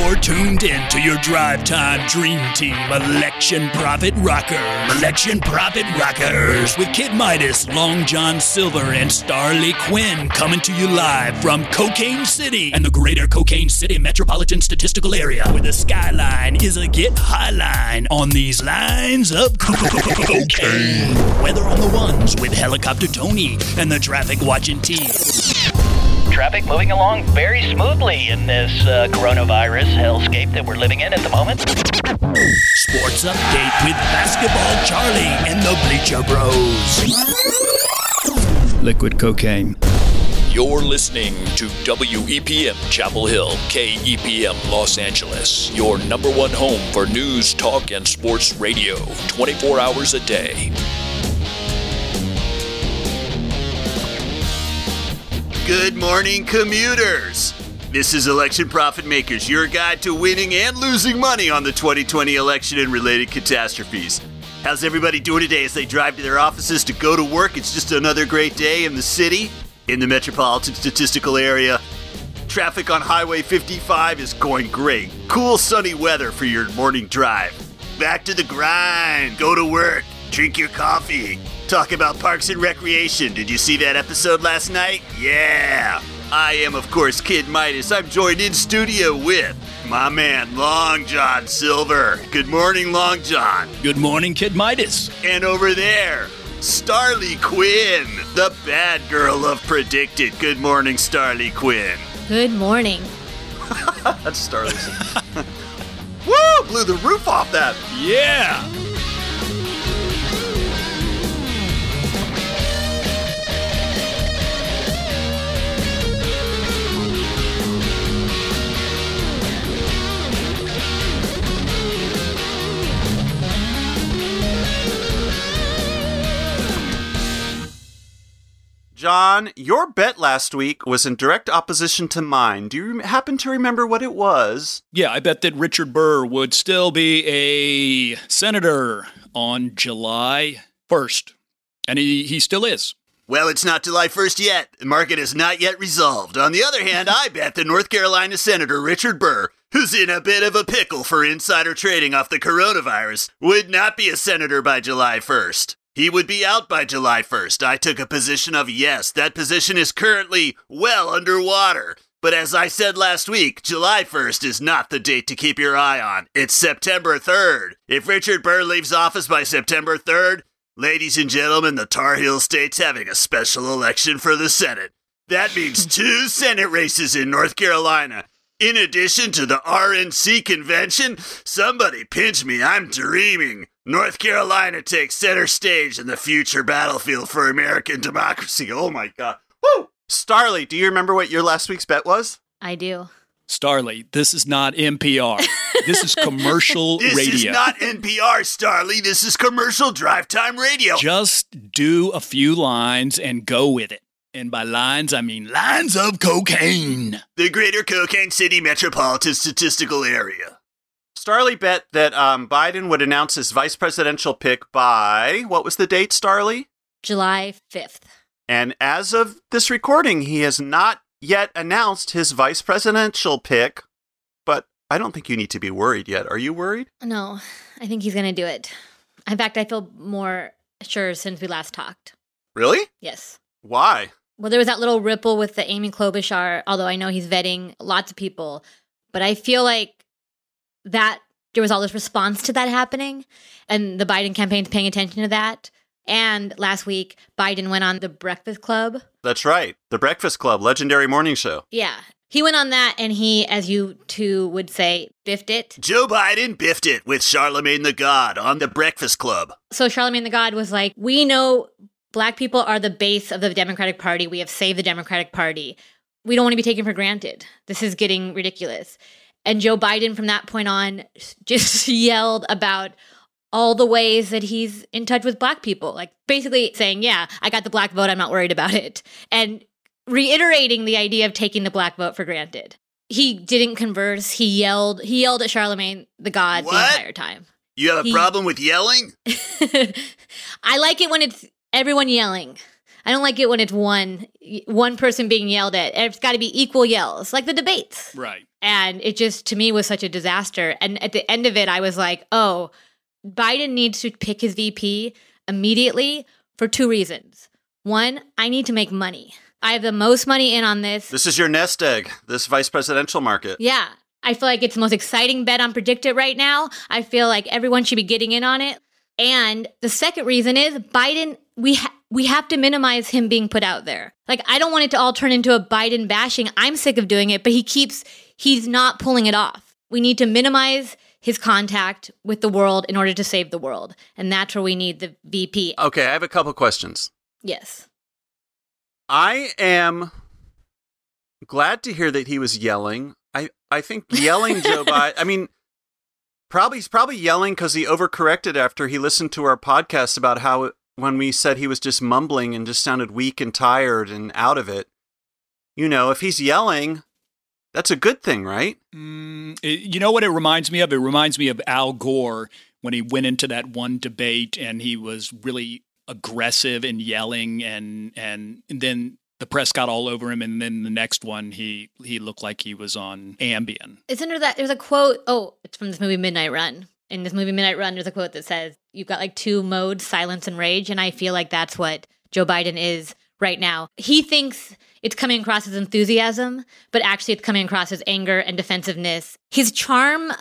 You're tuned in to your drive time dream team, Election Profit Rockers. Election Profit Rockers with Kid Midas, Long John Silver, and Starly Quinn coming to you live from Cocaine City and the greater Cocaine City metropolitan statistical area, where the skyline is a get high line on these lines of cocaine. Whether on the ones with Helicopter Tony and the traffic watching team. Traffic moving along very smoothly in this coronavirus hellscape that we're living in at the moment. Sports update with Basketball Charlie and the Bleacher Bros. Liquid cocaine. You're listening to WEPM Chapel Hill, KEPM Los Angeles, your number one home for news, talk, and sports radio, 24 hours a day. Good morning, commuters. This is Election Profit Makers, your guide to winning and losing money on the 2020 election and related catastrophes. How's everybody doing today as they drive to their offices to go to work? It's just another great day in the city, in the metropolitan statistical area. Traffic on Highway 55 is going great. Cool, sunny weather for your morning drive. Back to the grind. Go to work. Drink your coffee. Talk about parks and recreation. Did you see that episode last night? Yeah! I am, of course, Kid Midas. I'm joined in studio with my man, Long John Silver. Good morning, Long John. Good morning, Kid Midas. And over there, Starly Quinn, the bad girl of Predicted. Good morning, Starly Quinn. Good morning. That's Starly's. Woo! Blew the roof off that. Yeah! John, your bet last week was in direct opposition to mine. Do you happen to remember what it was? Yeah, I bet that Richard Burr would still be a senator on July 1st. And he still is. Well, it's not July 1st yet. The market is not yet resolved. On the other hand, I bet that North Carolina Senator Richard Burr, who's in a bit of a pickle for insider trading off the coronavirus, would not be a senator by July 1st. He would be out by July 1st. I took a position of yes. That position is currently well underwater. But as I said last week, July 1st is not the date to keep your eye on. It's September 3rd. If Richard Burr leaves office by September 3rd, ladies and gentlemen, the Tar Heel State's having a special election for the Senate. That means 2 Senate races in North Carolina. In addition to the RNC convention, somebody pinch me, I'm dreaming. North Carolina takes center stage in the future battlefield for American democracy. Oh my God. Woo! Starly, do you remember what your last week's bet was? I do. Starly, this is not NPR. This is commercial radio. This is not NPR, Starly. This is commercial drive time radio. Just do a few lines and go with it. And by lines, I mean lines of cocaine. The greater Cocaine City metropolitan statistical area. Starly bet that Biden would announce his vice presidential pick by, what was the date, Starly? July 5th. And as of this recording, he has not yet announced his vice presidential pick, but I don't think you need to be worried yet. Are you worried? No, I think he's going to do it. In fact, I feel more sure since we last talked. Really? Yes. Why? Well, there was that little ripple with the Amy Klobuchar, although I know he's vetting lots of people, but I feel like that there was all this response to that happening, and the Biden campaign's paying attention to that. And last week, Biden went on The Breakfast Club. That's right. The Breakfast Club, legendary morning show. Yeah. He went on that, and he, as you two would say, biffed it. Joe Biden biffed it with Charlemagne the God on The Breakfast Club. So Charlemagne the God was like, we know Black people are the base of the Democratic Party. We have saved the Democratic Party. We don't want to be taken for granted. This is getting ridiculous. And Joe Biden, from that point on, just yelled about all the ways that he's in touch with Black people. Like, basically saying, yeah, I got the Black vote. I'm not worried about it. And reiterating the idea of taking the Black vote for granted. He didn't converse. He yelled at Charlemagne the God the entire time. You have a problem with yelling? I like it when it's everyone yelling. I don't like it when it's one one person being yelled at. It's got to be equal yells, like the debates. Right. And it just, to me, was such a disaster. And at the end of it, I was like, oh, Biden needs to pick his VP immediately for 2 reasons. One, I need to make money. I have the most money in on this. This is your nest egg, this vice presidential market. Yeah. I feel like it's the most exciting bet on PredictIt right now. I feel like everyone should be getting in on it. And the second reason is Biden, we have to minimize him being put out there. Like, I don't want it to all turn into a Biden bashing. I'm sick of doing it, but he's not pulling it off. We need to minimize his contact with the world in order to save the world. And that's where we need the VP. Okay, I have a couple questions. Yes. I am glad to hear that he was yelling. I think yelling Joe Biden, I mean, he's probably yelling because he overcorrected after he listened to our podcast about how when we said he was just mumbling and just sounded weak and tired and out of it. You know, if he's yelling, that's a good thing, right? You know what it reminds me of? It reminds me of Al Gore when he went into that one debate and he was really aggressive and yelling and then the press got all over him, and then the next one he looked like he was on Ambien. Isn't there that? There's a quote. Oh, it's from this movie Midnight Run. In this movie Midnight Run, there's a quote that says, "You've got like 2 modes, silence and rage," and I feel like that's what Joe Biden is right now. He thinks it's coming across as enthusiasm, but actually it's coming across as anger and defensiveness. His charm,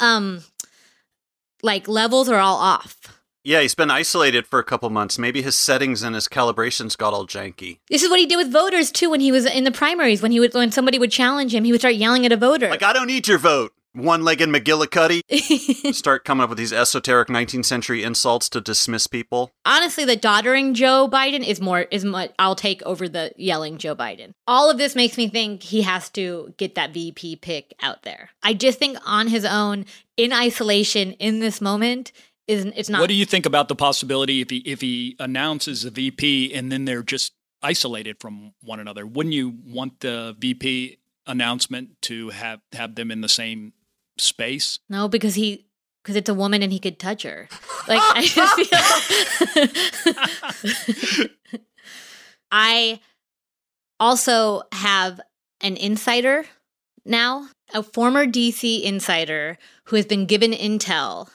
levels are all off. Yeah, he's been isolated for a couple months. Maybe his settings and his calibrations got all janky. This is what he did with voters, too, when he was in the primaries. When somebody would challenge him, he would start yelling at a voter. Like, I don't need your vote. One-legged McGillicuddy. Start coming up with these esoteric 19th century insults to dismiss people. Honestly, the doddering Joe Biden is what I'll take over the yelling Joe Biden. All of this makes me think he has to get that VP pick out there. I just think on his own, in isolation, in this moment, it's not. What do you think about the possibility if he announces a VP and then they're just isolated from one another? Wouldn't you want the VP announcement to have them in the same space? No, because it's a woman and he could touch her. Like, I just feel. I also have an insider now, a former DC insider who has been given intel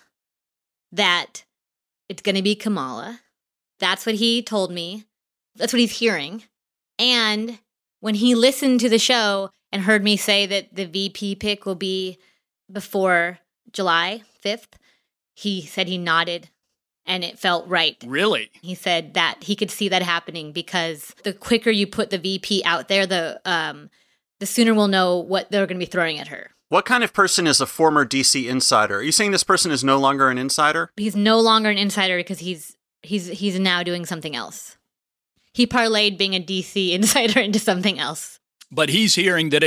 that it's going to be Kamala. That's what he told me. That's what he's hearing. And when he listened to the show and heard me say that the VP pick will be before July 5th, he said he nodded and it felt right. Really? He said that he could see that happening because the quicker you put the VP out there, the sooner we'll know what they're going to be throwing at her. What kind of person is a former DC insider? Are you saying this person is no longer an insider? He's no longer an insider because he's now doing something else. He parlayed being a DC insider into something else. But he's hearing that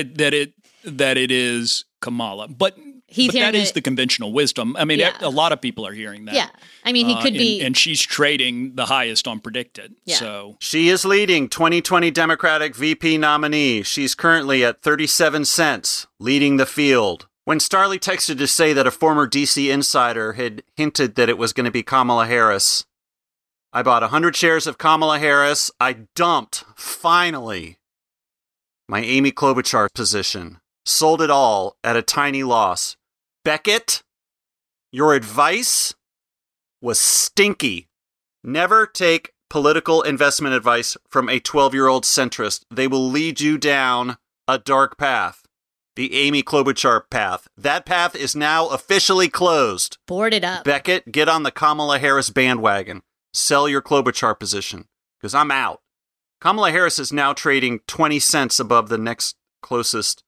it is Kamala. But that is the conventional wisdom. I mean, a lot of people are hearing that. Yeah. I mean, he could be. And she's trading the highest on PredictIt. Yeah. So she is leading 2020 Democratic VP nominee. She's currently at 37 cents, leading the field. When Starley texted to say that a former DC insider had hinted that it was going to be Kamala Harris, I bought 100 shares of Kamala Harris. I dumped, finally, my Amy Klobuchar position. Sold it all at a tiny loss. Beckett, your advice was stinky. Never take political investment advice from a 12-year-old centrist. They will lead you down a dark path. The Amy Klobuchar path. That path is now officially closed. Boarded up. Beckett, get on the Kamala Harris bandwagon. Sell your Klobuchar position, because I'm out. Kamala Harris is now trading 20 cents above the next closest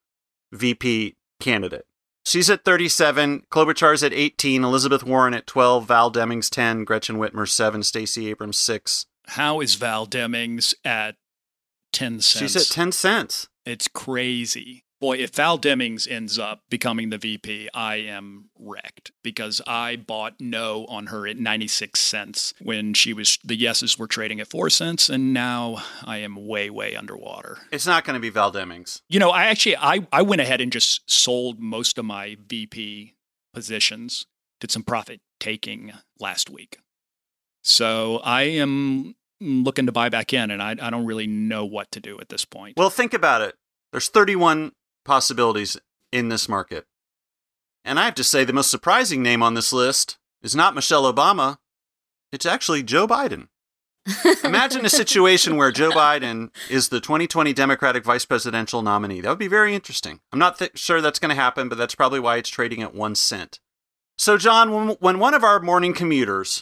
VP candidate. She's at 37, Klobuchar's at 18, Elizabeth Warren at 12, Val Demings 10, Gretchen Whitmer 7, Stacey Abrams 6. How is Val Demings at 10 cents? She's at 10 cents. It's crazy. Boy, if Val Demings ends up becoming the VP, I am wrecked because I bought no on her at 96 cents when the yeses were trading at 4 cents, and now I am way, way underwater. It's not going to be Val Demings. You know, I went ahead and just sold most of my VP positions, did some profit taking last week. So I am looking to buy back in, and I don't really know what to do at this point. Well, think about it. There's 31 possibilities in this market. And I have to say the most surprising name on this list is not Michelle Obama. It's actually Joe Biden. Imagine a situation where Joe Biden is the 2020 Democratic vice presidential nominee. That would be very interesting. I'm not sure that's going to happen, but that's probably why it's trading at 1 cent. So, John, when one of our morning commuters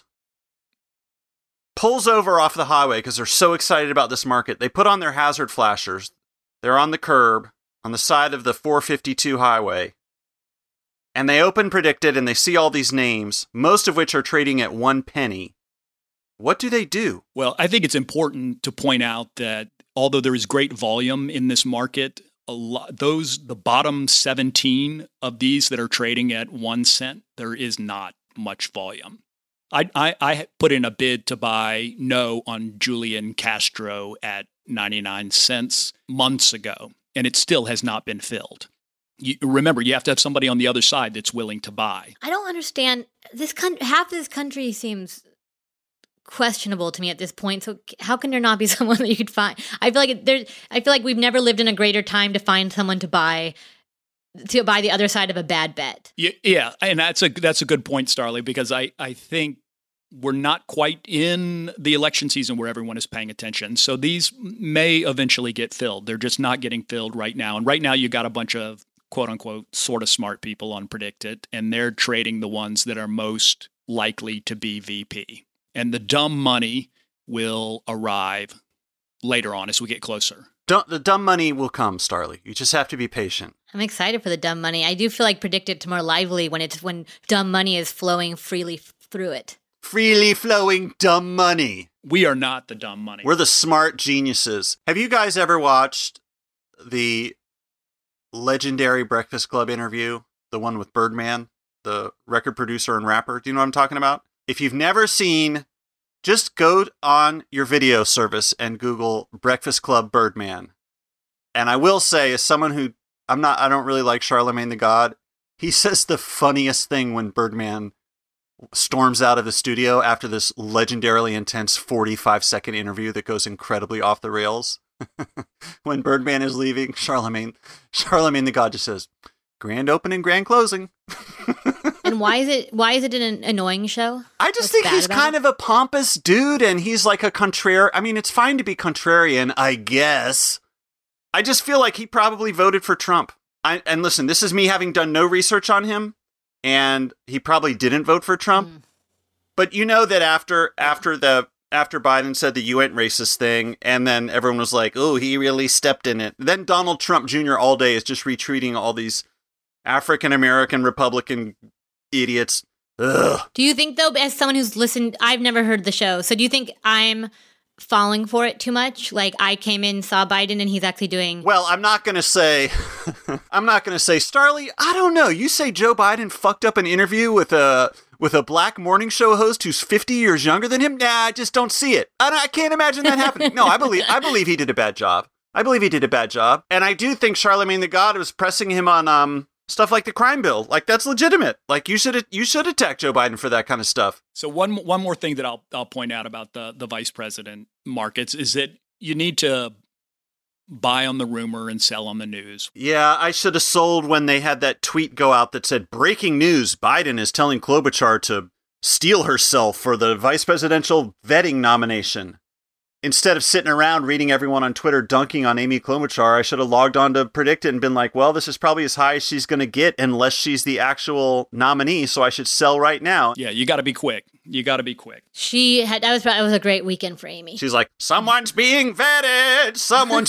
pulls over off the highway because they're so excited about this market, they put on their hazard flashers. They're on the curb on the side of the 452 highway. And they open Predicted and they see all these names, most of which are trading at 1 penny. What do they do? Well, I think it's important to point out that although there is great volume in this market, the bottom 17 of these that are trading at 1 cent, there is not much volume. I put in a bid to buy No on Julian Castro at 99 cents months ago, and it still has not been filled. Remember, you have to have somebody on the other side that's willing to buy. I don't understand. Half of this country seems questionable to me at this point. So how can there not be someone that you could find? I feel like we've never lived in a greater time to find someone to buy the other side of a bad bet. Yeah, and that's a good point, Starley, because I think we're not quite in the election season where everyone is paying attention. So these may eventually get filled. They're just not getting filled right now. And right now you got a bunch of quote unquote sort of smart people on Predicted, and they're trading the ones that are most likely to be VP. And the dumb money will arrive later on as we get closer. The dumb money will come, Starley. You just have to be patient. I'm excited for the dumb money. I do feel like Predicted's more lively when dumb money is flowing freely through it. Freely flowing dumb money. We are not the dumb money. We're the smart geniuses. Have you guys ever watched the legendary Breakfast Club interview? The one with Birdman, the record producer and rapper? Do you know what I'm talking about? If you've never seen, just go on your video service and Google Breakfast Club Birdman. And I will say, as someone who, I don't really like Charlemagne the God, he says the funniest thing when Birdman storms out of the studio after this legendarily intense 45-second interview that goes incredibly off the rails. When Birdman is leaving, Charlemagne the God just says, "Grand opening, grand closing." And why is it an annoying show? I just think he's kind of a pompous dude, and he's like a contrarian. I mean, it's fine to be contrarian, I guess. I just feel like he probably voted for Trump. And listen, this is me having done no research on him, and he probably didn't vote for Trump. But you know that after Biden said the "you ain't racist" thing, and then everyone was like, "Oh, he really stepped in it." Then Donald Trump Jr. all day is just retweeting all these African-American Republican idiots. Ugh. Do you think, though, as someone who's listened, I've never heard the show, so do you think I'm falling for it too much? Like, I came in, saw Biden, and he's actually doing... Well, I'm not going to say, Starley, I don't know. You say Joe Biden fucked up an interview with a black morning show host who's 50 years younger than him? Nah, I just don't see it. I can't imagine that happening. No, I believe he did a bad job. And I do think Charlemagne the God was pressing him on stuff like the crime bill. Like, that's legitimate. Like, you should attack Joe Biden for that kind of stuff. So one more thing that I'll point out about the vice president markets is that you need to buy on the rumor and sell on the news. Yeah, I should have sold when they had that tweet go out that said, "Breaking news, Biden is telling Klobuchar to steel herself for the vice presidential vetting nomination." Instead of sitting around reading everyone on Twitter dunking on Amy Klobuchar, I should have logged on to Predicted and been like, well, this is probably as high as she's going to get unless she's the actual nominee, so I should sell right now. Yeah, you got to be quick. That was a great weekend for Amy. She's like, someone's being vetted,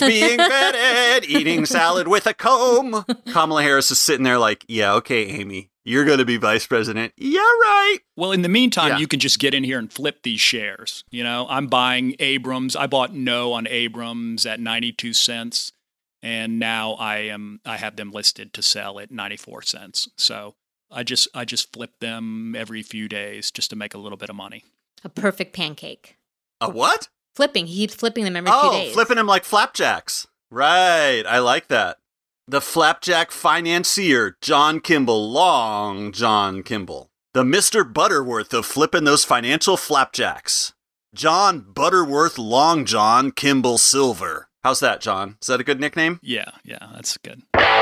eating salad with a comb. Kamala Harris is sitting there like, yeah, okay, Amy, you're going to be vice president. Yeah, right. Well, in the meantime, you can just get in here and flip these shares. You know, I'm buying Abrams. I bought No on Abrams at 92 cents. And now I have them listed to sell at 94 cents. So I just flip them every few days just to make a little bit of money. A perfect pancake. A what? Flipping. He keeps flipping them every few days. Oh, flipping them like flapjacks. Right. I like that. The flapjack financier, John Kimball, Long John Kimball. The Mr. Butterworth of flipping those financial flapjacks. John Butterworth Long John Kimball Silver. How's that, John? Is that a good nickname? Yeah, that's good.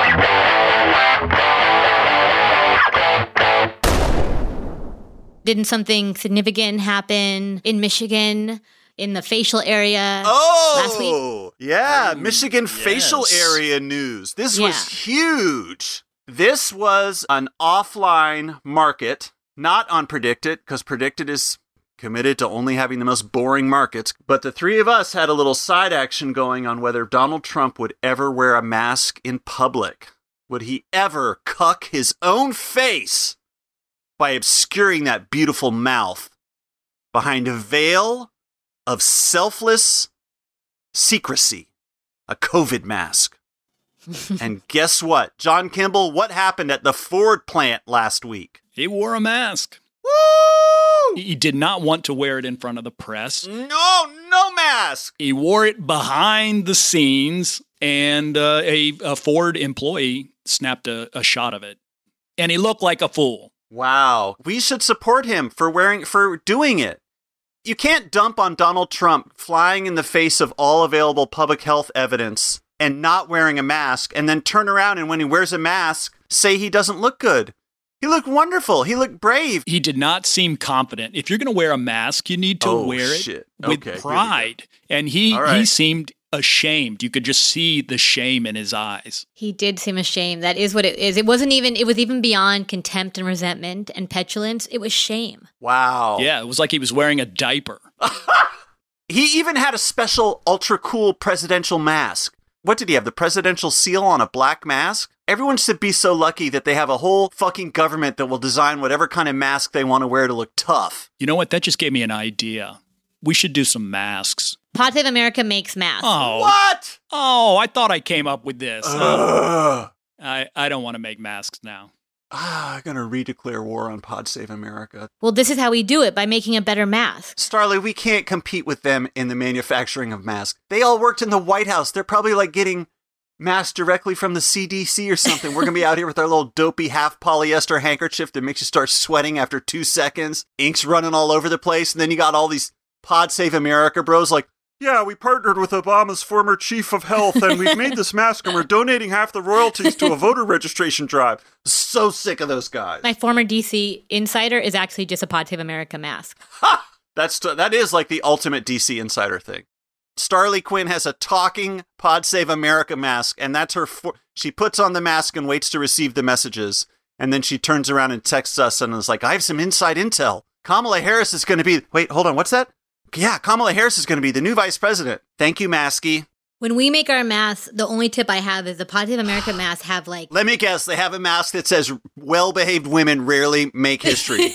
Didn't something significant happen in Michigan in the facial area last week? Yeah, Michigan facial area news. This was huge. This was an offline market, not on Predictit, because Predictit is committed to only having the most boring markets. But the three of us had a little side action going on whether Donald Trump would ever wear a mask in public. Would he ever cuck his own face by obscuring that beautiful mouth behind a veil of selfless secrecy, a COVID mask? And guess what? John Kimball, what happened at the Ford plant last week? He wore a mask. Woo! He did not want to wear it in front of the press. No mask! He wore it behind the scenes, and a Ford employee snapped a shot of it. And he looked like a fool. Wow. We should support him for doing it. You can't dump on Donald Trump flying in the face of all available public health evidence and not wearing a mask, and then turn around and when he wears a mask, say he doesn't look good. He looked wonderful. He looked brave. He did not seem confident. If you're going to wear a mask, you need to wear it with pride. And he seemed ashamed. You could just see the shame in his eyes. He did seem ashamed. That is what it is. It was even beyond contempt and resentment and petulance. It was shame. Wow. Yeah, it was like he was wearing a diaper. He even had a special ultra cool presidential mask. What did he have? The presidential seal on a black mask? Everyone should be so lucky that they have a whole fucking government that will design whatever kind of mask they want to wear to look tough. You know what? That just gave me an idea. We should do some masks. Pod Save America makes masks. Oh. What? Oh, I thought I came up with this. I don't want to make masks now. I'm going to redeclare war on Pod Save America. Well, this is how we do it, by making a better mask. Starley, we can't compete with them in the manufacturing of masks. They all worked in the White House. They're probably like getting masks directly from the CDC or something. We're going to be out here with our little dopey half polyester handkerchief that makes you start sweating after 2 seconds. Ink's running all over the place. And then you got all these Pod Save America bros like, yeah, we partnered with Obama's former chief of health, and we've made this mask, and we're donating half the royalties to a voter registration drive. So sick of those guys. My former DC insider is actually just a Pod Save America mask. Ha! That is like the ultimate DC insider thing. Starley Quinn has a talking Pod Save America mask, and that's her. She puts on the mask and waits to receive the messages, and then she turns around and texts us and is like, I have some inside intel. Kamala Harris is going to be... Wait, hold on, what's that? Yeah, Kamala Harris is going to be the new vice president. Thank you, Masky. When we make our masks, the only tip I have is the Pod Save America masks have like... Let me guess, they have a mask that says, well-behaved women rarely make history.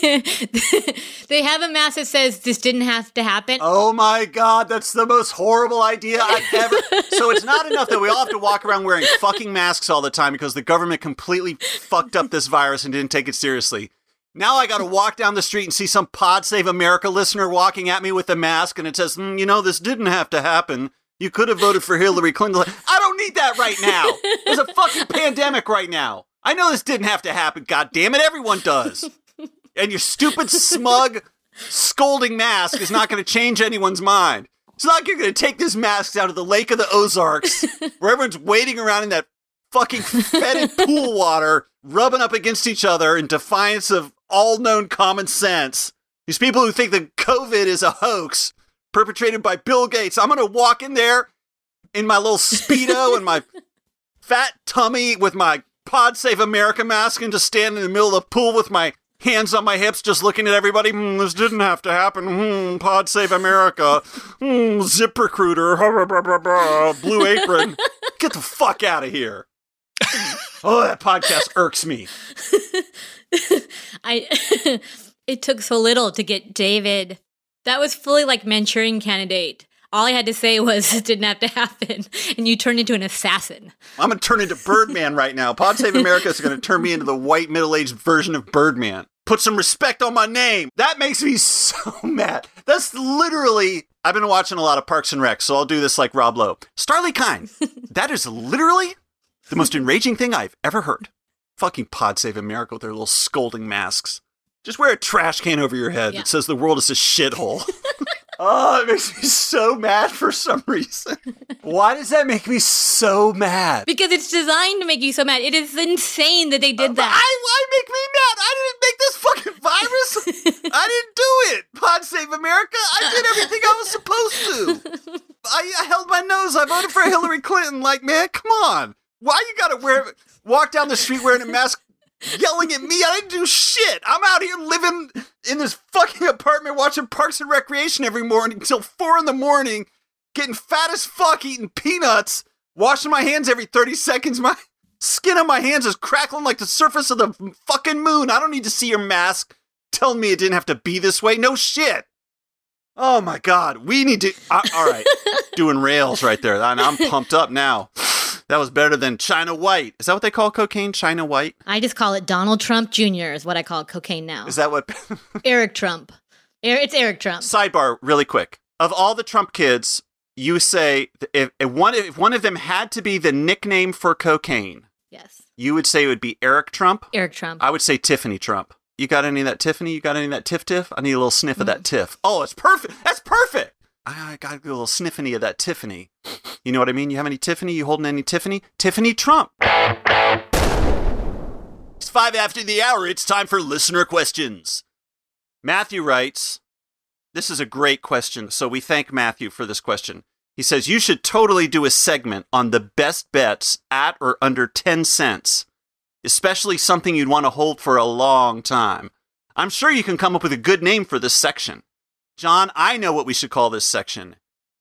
They have a mask that says, this didn't have to happen. Oh my God, that's the most horrible idea I've ever... So it's not enough that we all have to walk around wearing fucking masks all the time because the government completely fucked up this virus and didn't take it seriously. Now I got to walk down the street and see some Pod Save America listener walking at me with a mask and it says, this didn't have to happen. You could have voted for Hillary Clinton. I don't need that right now. There's a fucking pandemic right now. I know this didn't have to happen. God damn it, everyone does. And your stupid, smug, scolding mask is not going to change anyone's mind. It's not like you're going to take this mask out of the Lake of the Ozarks where everyone's wading around in that fucking fetid pool water, rubbing up against each other in defiance of all known common sense. These people who think that COVID is a hoax perpetrated by Bill Gates. I'm going to walk in there in my little Speedo and my fat tummy with my Pod Save America mask and just stand in the middle of the pool with my hands on my hips, just looking at everybody. This didn't have to happen. Pod Save America. ZipRecruiter. Blue Apron. Get the fuck out of here. Oh, that podcast irks me. It took so little to get David. That was fully like Manchurian Candidate. All I had to say was it didn't have to happen, and you turned into an assassin. I'm going to turn into Birdman right now. Pod Save America is going to turn me into the white middle-aged version of Birdman. Put some respect on my name. That makes me so mad. That's literally... I've been watching a lot of Parks and Rec, so I'll do this like Rob Lowe. Starley Kine, that is literally the most enraging thing I've ever heard. Fucking Pod Save America with their little scolding masks. Just wear a trash can over your head that says the world is a shithole. Oh, it makes me so mad for some reason. Why does that make me so mad? Because it's designed to make you so mad. It is insane that they did that. Why make me mad? I didn't make this fucking virus. I didn't do it. Pod Save America. I did everything I was supposed to. I held my nose. I voted for Hillary Clinton. Like, man, come on. Why you gotta walk down the street wearing a mask, yelling at me? I didn't do shit. I'm out here living in this fucking apartment watching Parks and Recreation every morning until 4 a.m, getting fat as fuck, eating peanuts, washing my hands every 30 seconds. My skin on my hands is crackling like the surface of the fucking moon. I don't need to see your mask telling me it didn't have to be this way. No shit. Oh my God. We need to... all right. Doing rails right there. I'm pumped up now. That was better than China White. Is that what they call cocaine? China White? I just call it Donald Trump Jr. is what I call cocaine now. Is that what? Eric Trump. It's Eric Trump. Sidebar, really quick. Of all the Trump kids, you say if one of them had to be the nickname for cocaine, yes, you would say it would be Eric Trump? Eric Trump. I would say Tiffany Trump. You got any of that Tiffany? You got any of that Tiff? I need a little sniff of that Tiff. Oh, it's perfect. That's perfect. I got a little sniffany of that Tiffany. You know what I mean? You have any Tiffany? You holding any Tiffany? Tiffany Trump. It's 5 after the hour. It's time for listener questions. Matthew writes, this is a great question, so we thank Matthew for this question. He says, you should totally do a segment on the best bets at or under 10 cents, especially something you'd want to hold for a long time. I'm sure you can come up with a good name for this section. John, I know what we should call this section.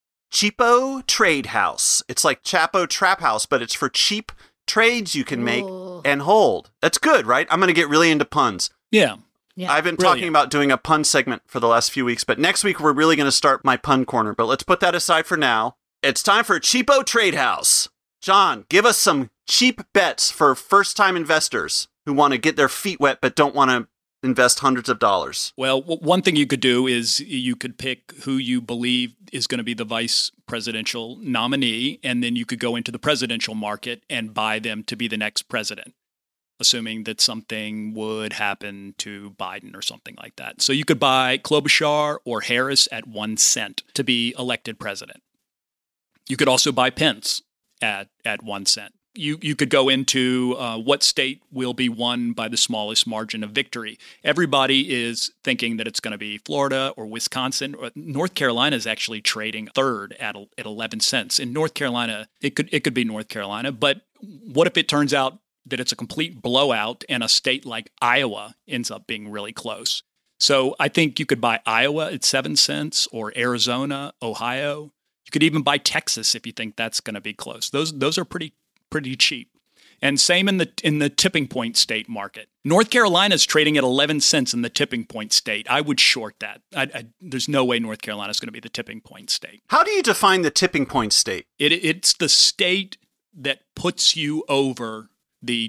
Cheapo Trade House. It's like Chapo Trap House, but it's for cheap trades you can make and hold. That's good, right? I'm going to get really into puns. Yeah. I've been talking about doing a pun segment for the last few weeks, but next week we're really going to start my pun corner. But let's put that aside for now. It's time for Cheapo Trade House. John, give us some cheap bets for first-time investors who want to get their feet wet but don't want to invest hundreds of dollars. Well, one thing you could do is you could pick who you believe is going to be the vice presidential nominee, and then you could go into the presidential market and buy them to be the next president, assuming that something would happen to Biden or something like that. So you could buy Klobuchar or Harris at 1 cent to be elected president. You could also buy Pence at 1 cent. You could go into what state will be won by the smallest margin of victory. Everybody is thinking that it's going to be Florida or Wisconsin. North Carolina is actually trading third at 11 cents. In North Carolina, it could be North Carolina. But what if it turns out that it's a complete blowout and a state like Iowa ends up being really close? So I think you could buy Iowa at 7 cents or Arizona, Ohio. You could even buy Texas if you think that's going to be close. Those are pretty cheap. And same in the tipping point state market. North Carolina is trading at 11 cents in the tipping point state. I would short that. There's no way North Carolina is going to be the tipping point state. How do you define the tipping point state? It's the state that puts you over the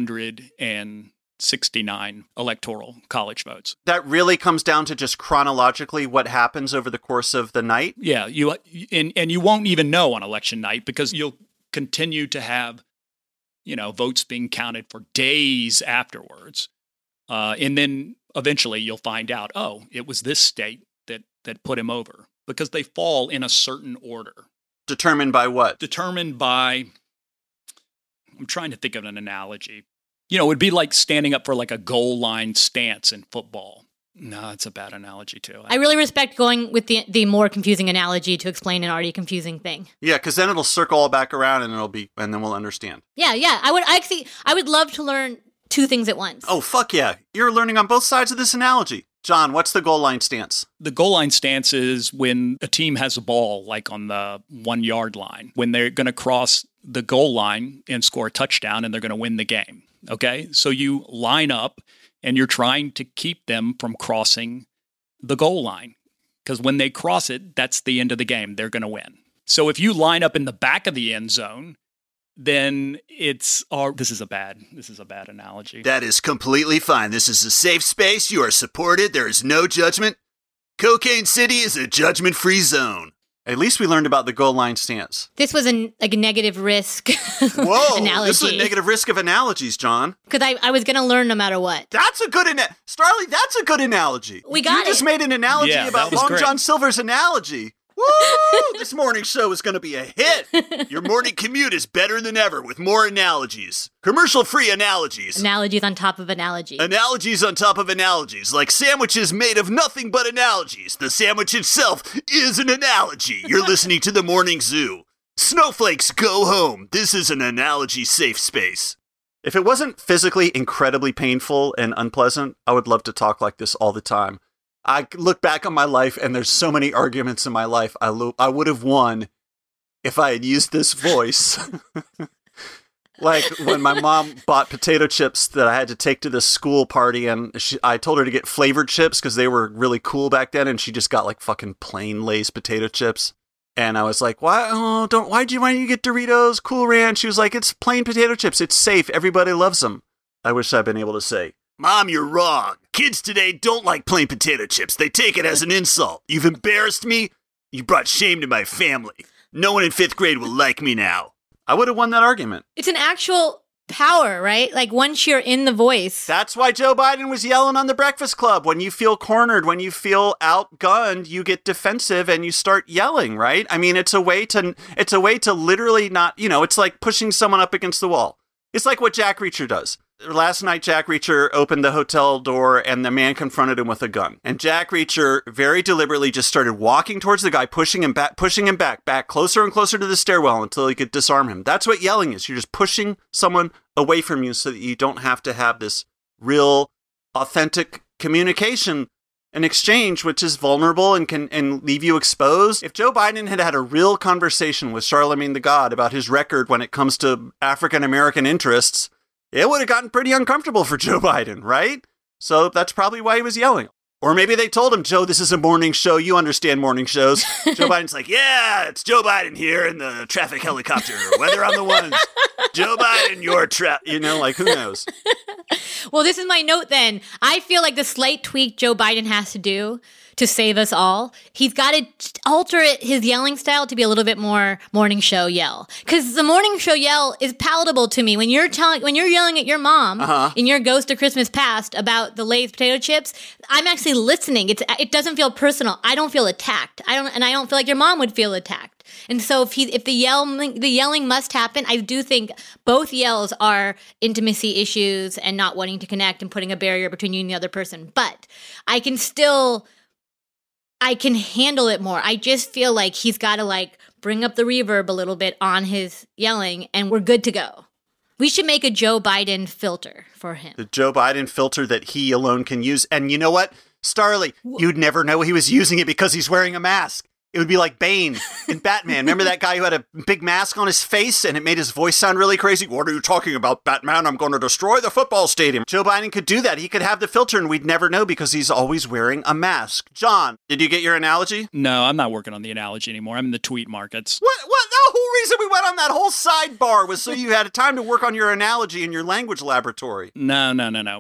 269 electoral college votes. That really comes down to just chronologically what happens over the course of the night? Yeah, you won't even know on election night because you'll continue to have, votes being counted for days afterwards. And then eventually you'll find out, oh, it was this state that put him over because they fall in a certain order. Determined by what? Determined by, I'm trying to think of an analogy. It would be like standing up for like a goal line stance in football. No, it's a bad analogy too. I really respect going with the more confusing analogy to explain an already confusing thing. Yeah, because then it'll circle all back around and then we'll understand. Yeah. I would love to learn two things at once. Oh, fuck yeah. You're learning on both sides of this analogy. John, what's the goal line stance? The goal line stance is when a team has a ball, like on the 1 yard line, when they're going to cross the goal line and score a touchdown and they're going to win the game. Okay? So you line up and you're trying to keep them from crossing the goal line. Because when they cross it, that's the end of the game. They're going to win. So if you line up in the back of the end zone, then this is a bad analogy. That is completely fine. This is a safe space. You are supported. There is no judgment. Cocaine City is a judgment-free zone. At least we learned about the goal line stance. This was a negative risk Whoa, analogy. this is a negative risk of analogies, John. Because I was going to learn no matter what. That's a good Starley, that's a good analogy. We got You just made an analogy Yeah, about that was Long great. John Silver's analogy. Woo! This morning show is going to be a hit. Your morning commute is better than ever with more analogies. Commercial-free analogies. Analogies on top of analogy. Analogies on top of analogies, like sandwiches made of nothing but analogies. The sandwich itself is an analogy. You're listening to The Morning Zoo. Snowflakes, go home. This is an analogy-safe space. If it wasn't physically incredibly painful and unpleasant, I would love to talk like this all the time. I look back on my life, and there's so many arguments in my life I would have won if I had used this voice. Like when my mom bought potato chips that I had to take to the school party, and I told her to get flavored chips because they were really cool back then, and she just got like fucking plain Lay's potato chips. And I was like, why don't you get Doritos, Cool Ranch? She was like, it's plain potato chips. It's safe. Everybody loves them. I wish I'd been able to say, Mom, you're wrong. Kids today don't like plain potato chips. They take it as an insult. You've embarrassed me. You brought shame to my family. No one in 5th grade will like me now. I would have won that argument. It's an actual power, right? Like once you're in the voice. That's why Joe Biden was yelling on the Breakfast Club. When you feel cornered, when you feel outgunned, you get defensive and you start yelling, right? I mean, it's a way to literally not, it's like pushing someone up against the wall. It's like what Jack Reacher does. Last night, Jack Reacher opened the hotel door and the man confronted him with a gun. And Jack Reacher very deliberately just started walking towards the guy, pushing him back closer and closer to the stairwell until he could disarm him. That's what yelling is. You're just pushing someone away from you so that you don't have to have this real, authentic communication and exchange, which is vulnerable and can leave you exposed. If Joe Biden had a real conversation with Charlemagne the God about his record when it comes to African-American interests, it would have gotten pretty uncomfortable for Joe Biden, right? So that's probably why he was yelling. Or maybe they told him, Joe, this is a morning show. You understand morning shows. Joe Biden's like, yeah, it's Joe Biden here in the traffic helicopter. Weather on the ones. Joe Biden, you're trapped. Who knows? Well, this is my note then. I feel like the slight tweak Joe Biden has to do to save us all, he's got to alter his yelling style to be a little bit more morning show yell. Because the morning show yell is palatable to me. When you're yelling at your mom in your Ghost of Christmas Past about the Lay's potato chips, I'm actually listening. It doesn't feel personal. I don't feel attacked. I don't feel like your mom would feel attacked. And so if the yelling must happen, I do think both yells are intimacy issues and not wanting to connect and putting a barrier between you and the other person. But I can handle it more. I just feel like he's got to bring up the reverb a little bit on his yelling and we're good to go. We should make a Joe Biden filter for him. The Joe Biden filter that he alone can use. And you know what, Starly, you'd never know he was using it because he's wearing a mask. It would be like Bane in Batman. Remember that guy who had a big mask on his face and it made his voice sound really crazy? What are you talking about, Batman? I'm going to destroy the football stadium. Joe Biden could do that. He could have the filter and we'd never know because he's always wearing a mask. John, did you get your analogy? No, I'm not working on the analogy anymore. I'm in the tweet markets. What? The whole reason we went on that whole sidebar was so you had time to work on your analogy in your language laboratory. No.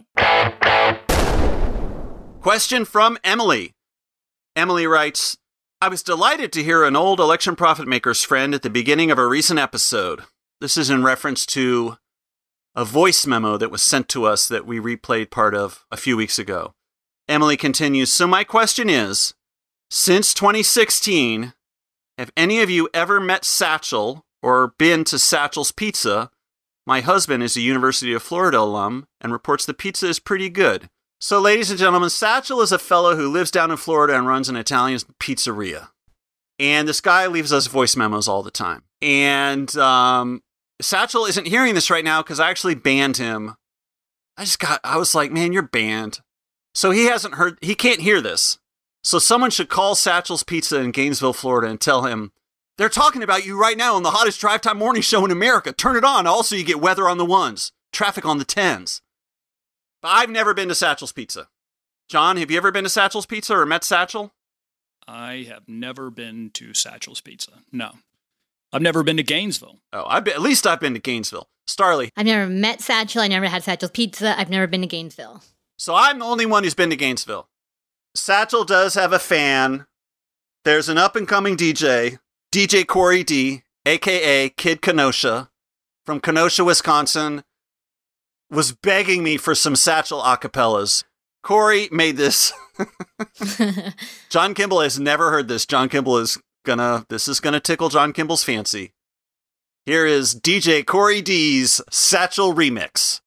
Question from Emily. Emily writes, I was delighted to hear an old election profit maker's friend at the beginning of a recent episode. This is in reference to a voice memo that was sent to us that we replayed part of a few weeks ago. Emily continues, so my question is, since 2016, have any of you ever met Satchel or been to Satchel's Pizza? My husband is a University of Florida alum and reports the pizza is pretty good. So, ladies and gentlemen, Satchel is a fellow who lives down in Florida and runs an Italian pizzeria. And this guy leaves us voice memos all the time. And Satchel isn't hearing this right now because I actually banned him. I was like, man, you're banned. So he can't hear this. So someone should call Satchel's Pizza in Gainesville, Florida and tell him, they're talking about you right now on the hottest drive time morning show in America. Turn it on. Also, you get weather on the ones, traffic on the tens. I've never been to Satchel's Pizza. John, have you ever been to Satchel's Pizza or met Satchel? I have never been to Satchel's Pizza. No. I've never been to Gainesville. Oh, at least I've been to Gainesville. Starly. I've never met Satchel. I never had Satchel's Pizza. I've never been to Gainesville. So I'm the only one who's been to Gainesville. Satchel does have a fan there's an up-and-coming DJ, DJ Corey D, a.k.a. Kid Kenosha, from Kenosha, Wisconsin, was begging me for some Satchel acapellas. Corey made this. John Kimball has never heard this. This is gonna tickle John Kimball's fancy. Here is DJ Corey D's Satchel remix.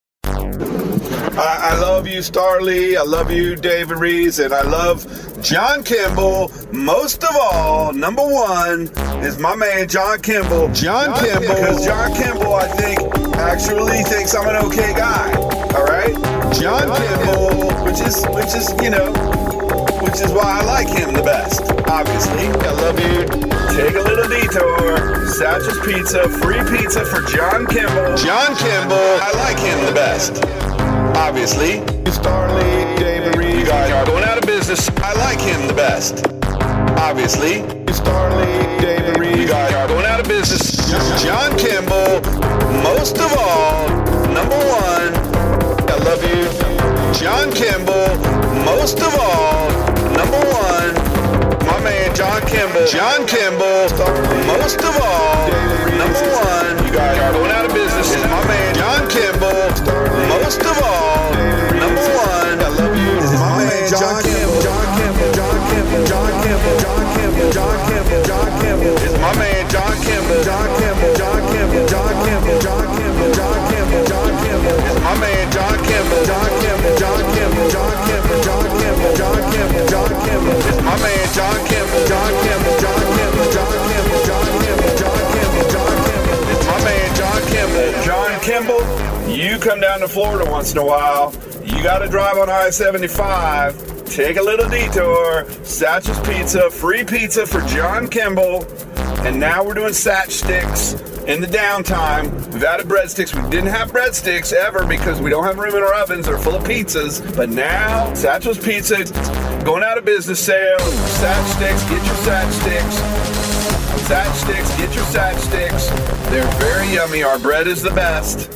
I love you, Starlee. I love you, David Rees, and I love John Kimball. Most of all, number one is my man John Kimball. John Kimball, because John Kimball, I think, actually thinks I'm an okay guy. All right, John Kimball, which is why I like him the best. Obviously, I love you. Take a little detour. Satchel's Pizza, free pizza for John Kimball. John Kimball, I like him the best. Obviously, Starlee, David Reed, you guys are going out of business. I like him the best. Obviously, Starlee, David Reed, you guys are going out of business. John Kimball, most of all, number one, I love you. John Kimball, most of all, number one, my man John Kimball. John Kimball, most of all, number one, you guys are going out of business. My man John Kimball, most of all, number one, I love you. My man John Kimball. John Kimball. John Kimball. John Kimball. John Kimball. John Kimball. John Kimball. It's my man John Kimball. John Kimball. John Kimball. John Kimball. John Kimball. John Kimball. John Kimball. It's my man John Kimball. John Kimball. John Kimball. John Kimball. John Kimball. John Kimball. John Kimball. It's my man John Kimball. John Kimball. John Kimball. John Kimball. John Kimball. John Kimball. John Kimball. It's my man John Kimball. John Kimball, you come down to Florida once in a while. You got to drive on I-75. Take a little detour. Satchel's Pizza, free pizza for John Kimball. And now we're doing Satch Sticks in the downtime. We've added breadsticks. We didn't have breadsticks ever because we don't have room in our ovens. They're full of pizzas. But now, Satchel's Pizza, going out of business sale. Satch Sticks, get your Satch Sticks. Satch Sticks, get your Satch Sticks. They're very yummy. Our bread is the best.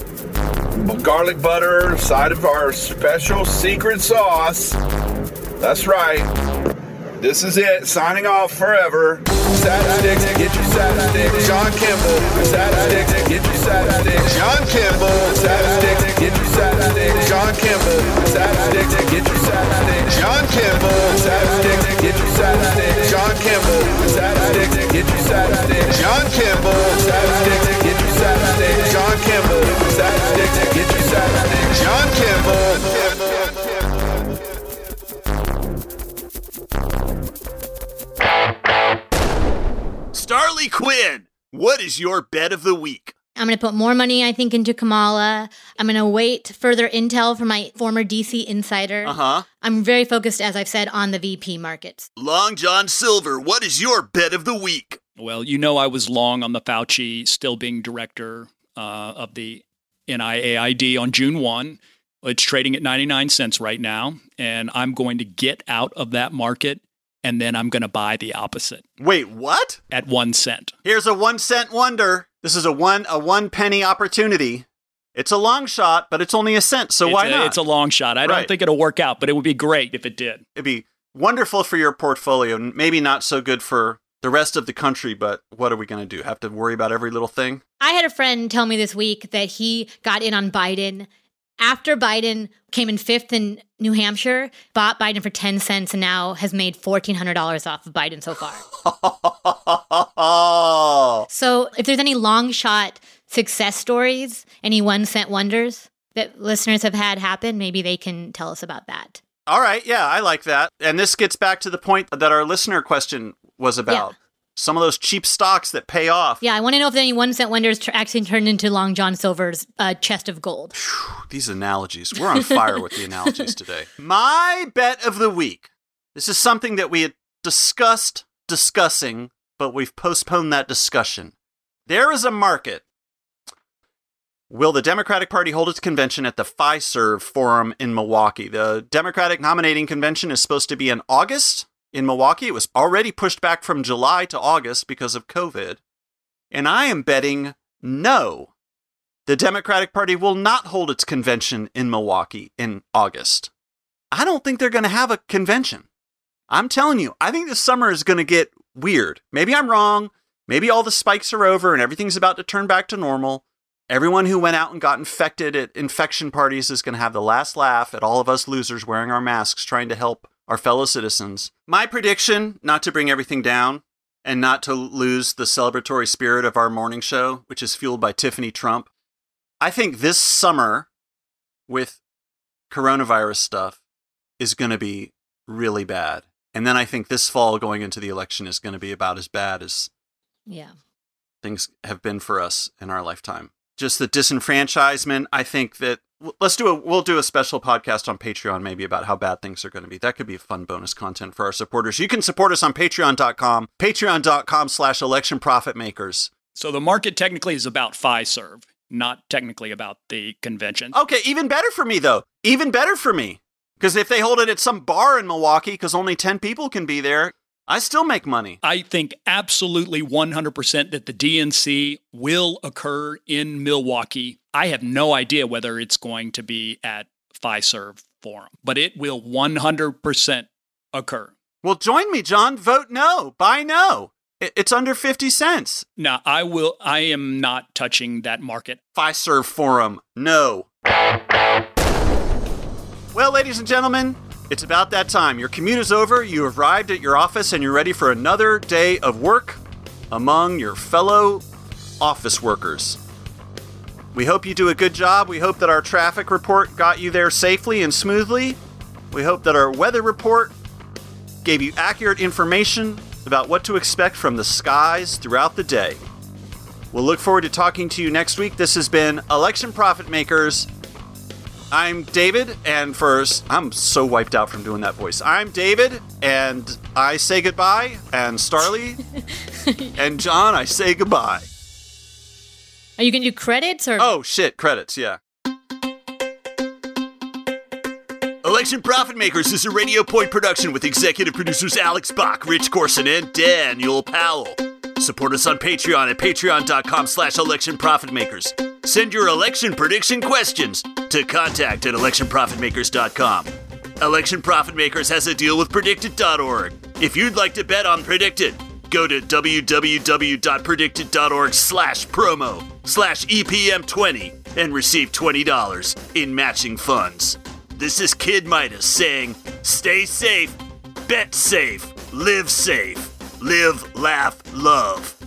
Garlic butter, side of our special secret sauce. That's right. This is it. Signing off forever. Satch Sticks, get your Satch Sticks. John Kimball. Satch Sticks, get your Satch Sticks. John Kimball. Satch Sticks, get your Satch Sticks. John Kimball. Satch Sticks, get your Satch Sticks. John Kimball. Satch Sticks, get your Satch Sticks. John Kimball. Satch Sticks, get your Satch Sticks. John Kimball. Satch Sticks, get your Satch Sticks. John Kimball. Satch Sticks, get your Satch Sticks. John Kimball. Starlee Quinn, what is your bet of the week? I'm going to put more money, I think, into Kamala. I'm going to wait further intel from my former DC insider. I'm very focused, as I've said, on the VP markets. Long John Silver, what is your bet of the week? Well, I was long on the Fauci still being director of the NIAID on June 1. It's trading at 99 cents right now, and I'm going to get out of that market, and then I'm going to buy the opposite. Wait, what? At 1 cent. Here's a 1 cent wonder. This is a one penny opportunity. It's a long shot, but it's only a cent, so why not? It's a long shot. I don't think it'll work out, but it would be great if it did. It'd be wonderful for your portfolio, maybe not so good for the rest of the country, but what are we going to do? Have to worry about every little thing? I had a friend tell me this week that he got in on Biden after Biden came in 5th in New Hampshire, bought Biden for 10 cents, and now has made $1,400 off of Biden so far. So if there's any long shot success stories, any 1 cent wonders that listeners have had happen, maybe they can tell us about that. All right. Yeah, I like that. And this gets back to the point that our listener question was about. Yeah. Some of those cheap stocks that pay off. Yeah, I want to know if any 1 cent wonders actually turned into Long John Silver's chest of gold. These analogies. We're on fire with the analogies today. My bet of the week. This is something that we had discussing, but we've postponed that discussion. There is a market. Will the Democratic Party hold its convention at the Fiserv Forum in Milwaukee? The Democratic nominating convention is supposed to be in August. In Milwaukee, it was already pushed back from July to August because of COVID. And I am betting no. The Democratic Party will not hold its convention in Milwaukee in August. I don't think they're going to have a convention. I'm telling you, I think this summer is going to get weird. Maybe I'm wrong. Maybe all the spikes are over and everything's about to turn back to normal. Everyone who went out and got infected at infection parties is going to have the last laugh at all of us losers wearing our masks trying to help our fellow citizens. My prediction, not to bring everything down and not to lose the celebratory spirit of our morning show, which is fueled by Tiffany Trump. I think this summer with coronavirus stuff is going to be really bad. And then I think this fall going into the election is going to be about as bad as things have been for us in our lifetime. Just the disenfranchisement. I think that we'll do a special podcast on Patreon maybe about how bad things are going to be. That could be fun bonus content for our supporters. You can support us on patreon.com/election profit makers. So the market technically is about Fiserv, not technically about the convention. Okay, even better for me though. Even better for me. Because if they hold it at some bar in Milwaukee, because only 10 people can be there, I still make money. I think absolutely 100% that the DNC will occur in Milwaukee. I have no idea whether it's going to be at Fiserv Forum, but it will 100% occur. Well, join me, John. Vote no. Buy no. It's under 50 cents. No, I am not touching that market. Fiserv Forum, no. Well, ladies and gentlemen, it's about that time. Your commute is over, you have arrived at your office, and you're ready for another day of work among your fellow office workers. We hope you do a good job. We hope that our traffic report got you there safely and smoothly. We hope that our weather report gave you accurate information about what to expect from the skies throughout the day. We'll look forward to talking to you next week. This has been Election Profit Makers. I'm David, and first, I'm so wiped out from doing that voice. I'm David, and I say goodbye, and Starly, and John, I say goodbye. Are you going to do credits? Or? Oh, shit, credits, yeah. Election Profit Makers is a Radio Point production with executive producers Alex Bach, Rich Corson, and Daniel Powell. Support us on Patreon at patreon.com/election profit makers. Send your election prediction questions to contact@electionprofitmakers.com. Election Profit Makers has a deal with Predicted.org. If you'd like to bet on Predicted, go to www.predicted.org/promo/EPM20 and receive $20 in matching funds. This is Kid Midas saying, stay safe, bet safe, live, laugh, love.